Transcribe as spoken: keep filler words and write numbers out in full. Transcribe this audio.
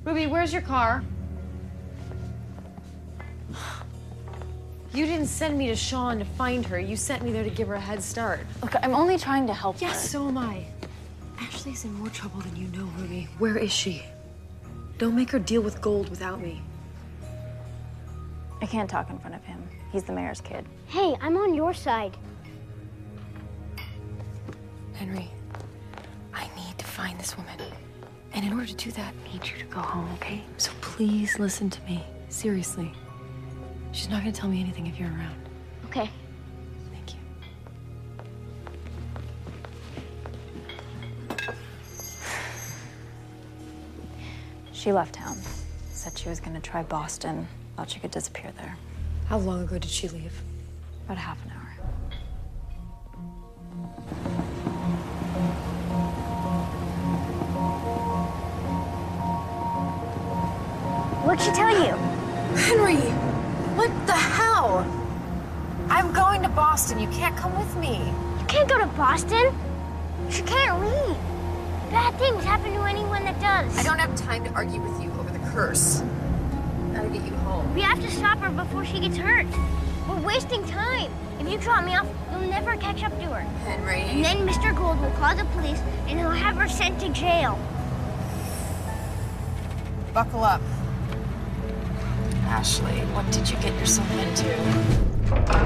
Ruby, where's your car? You didn't send me to Sean to find her. You sent me there to give her a head start. Look, I'm only trying to help her. Yes, so am I. Ashley's in more trouble than you know, Ruby. Where is she? Don't make her deal with Gold without me. I can't talk in front of him. He's the mayor's kid. Hey, I'm on your side. Henry, I need to find this woman. And in order to do that, I need you to go home, okay? So please listen to me. Seriously. She's not gonna tell me anything if you're around. Okay. Thank you. She left town. Said she was gonna try Boston. Thought she could disappear there. How long ago did she leave? About a half an hour. What'd she tell you? Henry! What the hell? I'm going to Boston. You can't come with me. You can't go to Boston. She can't leave. Bad things happen to anyone that does. I don't have time to argue with you over the curse. Gotta get you home. We have to stop her before she gets hurt. We're wasting time. If you drop me off, you'll never catch up to her. Henry. And then Mister Gold will call the police and he'll have her sent to jail. Buckle up. Ashley, what did you get yourself into?